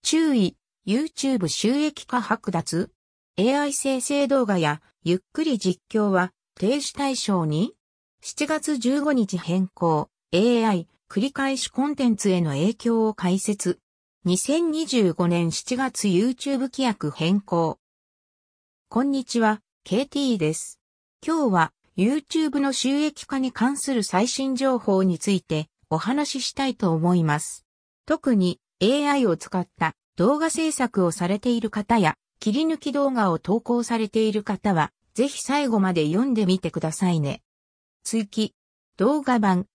注意、YouTube 収益化剥奪 ?AI 生成動画やゆっくり実況は停止対象に ?7 月15日変更、AI 繰り返しコンテンツへの影響を解説。2025年7月 YouTube 規約変更。こんにちは、KT です。今日は YouTube の収益化に関する最新情報についてお話ししたいと思います。特に AI を使った動画制作をされている方や切り抜き動画を投稿されている方はぜひ最後まで読んでみてくださいね。追記動画版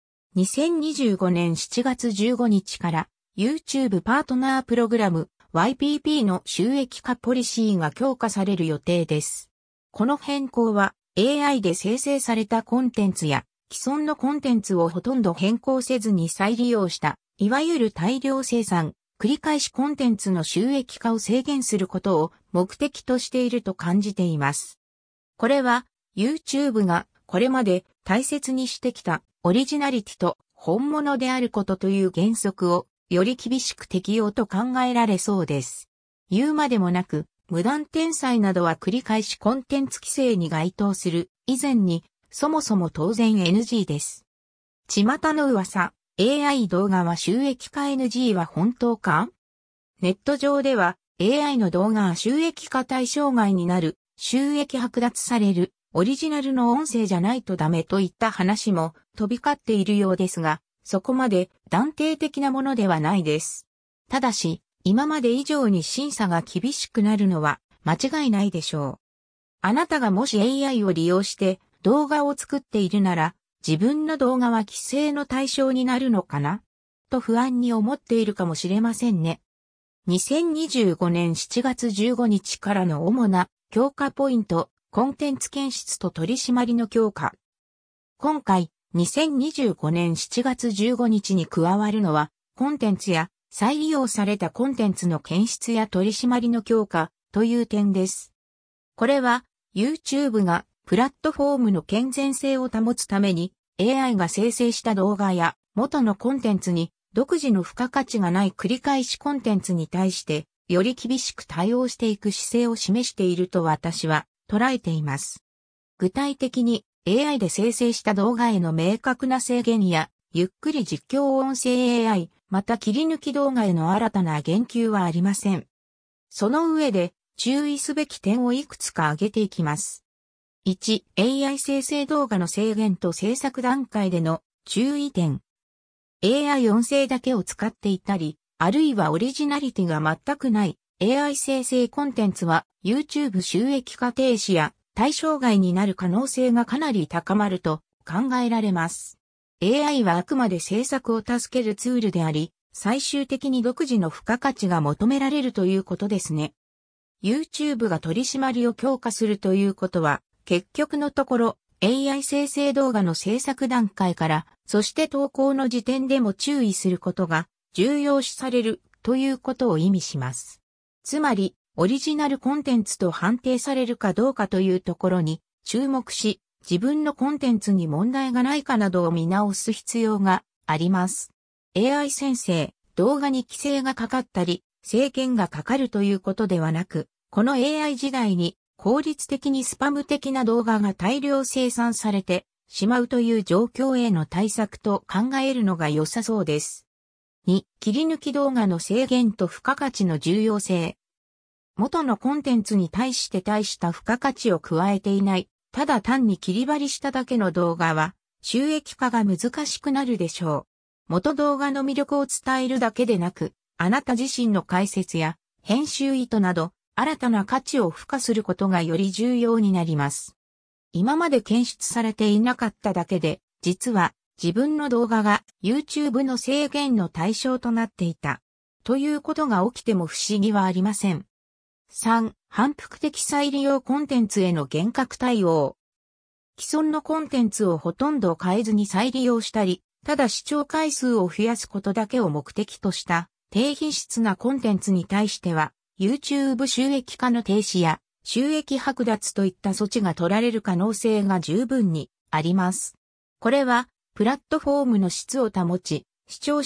2025年7月15日から YouTube パートナープログラム YPP の収益化ポリシーが強化される予定です。この変更は AI で生成されたコンテンツや既存のコンテンツをほとんど変更せずに再利用したいわゆる大量生産、繰り返しコンテンツの収益化を制限することを目的としていると感じています。これは YouTube がこれまで大切にしてきたオリジナリティと本物であることという原則をより厳しく適用と考えられそうです。言うまでもなく、無断転載などは繰り返しコンテンツ規制に該当する以前にそもそも当然 NG です。巷の噂、AI 動画は収益化 NG は本当か？ネット上では AI の動画は収益化対象外になる、収益剥奪される、オリジナルの音声じゃないとダメといった話も飛び交っているようですが、そこまで断定的なものではないです。ただし、今まで以上に審査が厳しくなるのは間違いないでしょう。あなたがもし AI を利用して動画を作っているなら、自分の動画は規制の対象になるのかなと不安に思っているかもしれませんね。2025年7月15日からの主な強化ポイント、コンテンツ検出と取り締まりの強化。今回、2025年7月15日に加わるのは、コンテンツや再利用されたコンテンツの検出や取り締まりの強化という点です。これは YouTube がプラットフォームの健全性を保つために AI が生成した動画や元のコンテンツに独自の付加価値がない繰り返しコンテンツに対してより厳しく対応していく姿勢を示していると私は捉えています。具体的にAI で生成した動画への明確な制限や、ゆっくり実況音声 AI、また切り抜き動画への新たな言及はありません。その上で、注意すべき点をいくつか挙げていきます。1、AI 生成動画の制限と制作段階での注意点。AI 音声だけを使っていたり、あるいはオリジナリティが全くない AI 生成コンテンツは YouTube 収益化停止や対象外になる可能性がかなり高まると考えられます。AI はあくまで制作を助けるツールであり、最終的に独自の付加価値が求められるということですね。YouTube が取り締まりを強化するということは、結局のところ AI 生成動画の制作段階から、そして投稿の時点でも注意することが重要視されるということを意味します。つまり、オリジナルコンテンツと判定されるかどうかというところに注目し、自分のコンテンツに問題がないかなどを見直す必要があります。AI 生成、動画に規制がかかったり、制限がかかるということではなく、この AI 時代に効率的にスパム的な動画が大量生産されてしまうという状況への対策と考えるのが良さそうです。2、切り抜き動画の制限と付加価値の重要性。元のコンテンツに対して大した付加価値を加えていない、ただ単に切り張りしただけの動画は、収益化が難しくなるでしょう。元動画の魅力を伝えるだけでなく、あなた自身の解説や編集意図など、新たな価値を付加することがより重要になります。今まで検出されていなかっただけで、実は自分の動画が YouTube の制限の対象となっていた。ということが起きても不思議はありません。3、反復的再利用コンテンツへの厳格対応。既存のコンテンツをほとんど変えずに再利用したり、ただ視聴回数を増やすことだけを目的とした低品質なコンテンツに対しては、YouTube 収益化の停止や収益剥奪といった措置が取られる可能性が十分にあります。これは、プラットフォームの質を保ち、視聴者に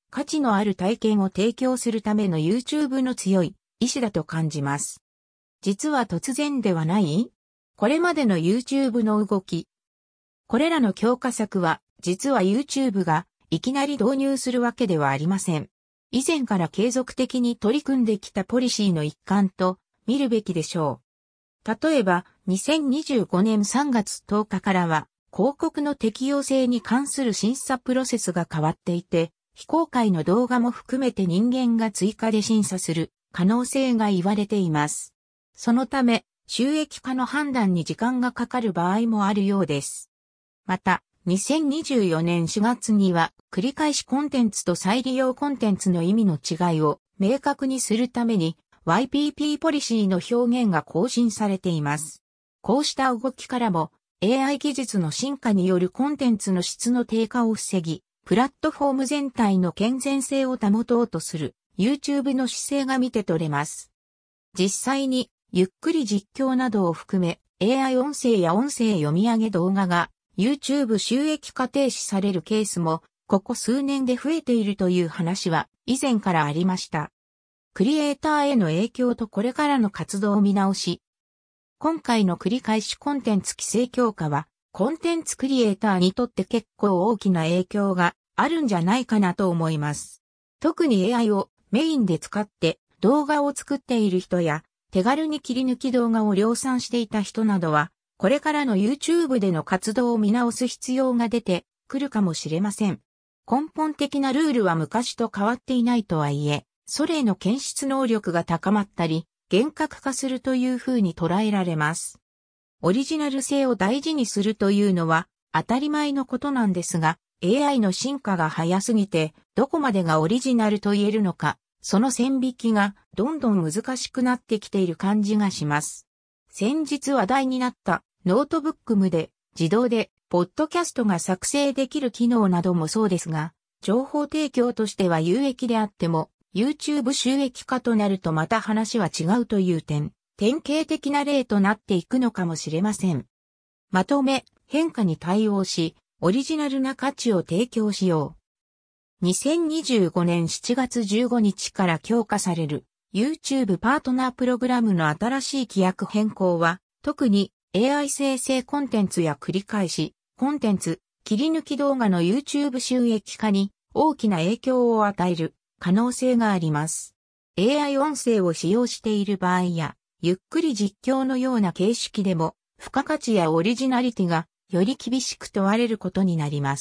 価値のある体験を提供するための YouTube の強い意志だと感じます。実は突然ではない?これまでの YouTube の動き。これらの強化策は、実は YouTube がいきなり導入するわけではありません。以前から継続的に取り組んできたポリシーの一環と見るべきでしょう。例えば、2025年3月10日からは、広告の適用性に関する審査プロセスが変わっていて、非公開の動画も含めて人間が追加で審査する可能性が言われています。そのため、収益化の判断に時間がかかる場合もあるようです。また、2024年4月には、繰り返しコンテンツと再利用コンテンツの意味の違いを明確にするために、YPP ポリシーの表現が更新されています。こうした動きからも、AI 技術の進化によるコンテンツの質の低下を防ぎ、プラットフォーム全体の健全性を保とうとする YouTube の姿勢が見て取れます。実際に、ゆっくり実況などを含め、AI 音声や音声読み上げ動画が YouTube 収益化停止されるケースも、ここ数年で増えているという話は以前からありました。クリエイターへの影響とこれからの活動を見直し、今回の繰り返しコンテンツ規制強化は、コンテンツクリエイターにとって結構大きな影響があるんじゃないかなと思います。特に AI をメインで使って動画を作っている人や、手軽に切り抜き動画を量産していた人などは、これからの YouTube での活動を見直す必要が出てくるかもしれません。根本的なルールは昔と変わっていないとはいえ、それの検出能力が高まったり、厳格化するというふうに捉えられます。オリジナル性を大事にするというのは当たり前のことなんですが、AI の進化が早すぎて、どこまでがオリジナルと言えるのか、その線引きがどんどん難しくなってきている感じがします。先日話題になったノートブックムで自動でポッドキャストが作成できる機能などもそうですが、情報提供としては有益であっても YouTube 収益化となるとまた話は違うという典型的な例となっていくのかもしれません。まとめ、変化に対応し、オリジナルな価値を提供しよう。2025年7月15日から強化される YouTube パートナープログラムの新しい規約変更は、特に AI 生成コンテンツや繰り返し、コンテンツ、切り抜き動画の YouTube 収益化に大きな影響を与える可能性があります。AI 音声を使用している場合や、ゆっくり実況のような形式でも、付加価値やオリジナリティがより厳しく問われることになります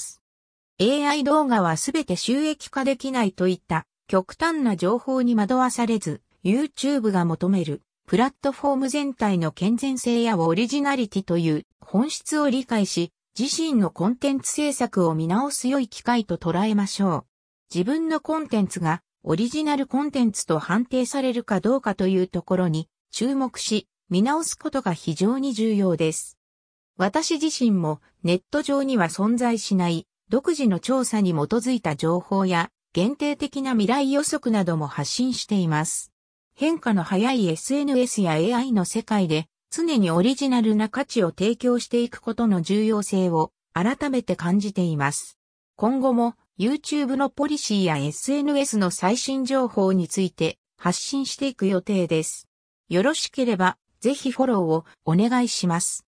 。AI 動画はすべて収益化できないといった極端な情報に惑わされず、YouTube が求めるプラットフォーム全体の健全性やオリジナリティという本質を理解し、自身のコンテンツ制作を見直す良い機会と捉えましょう。自分のコンテンツがオリジナルコンテンツと判定されるかどうかというところに注目し、見直すことが非常に重要です。私自身もネット上には存在しない独自の調査に基づいた情報や限定的な未来予測なども発信しています。変化の早い SNS や AI の世界で常にオリジナルな価値を提供していくことの重要性を改めて感じています。今後も YouTube のポリシーや SNS の最新情報について発信していく予定です。よろしければぜひフォローをお願いします。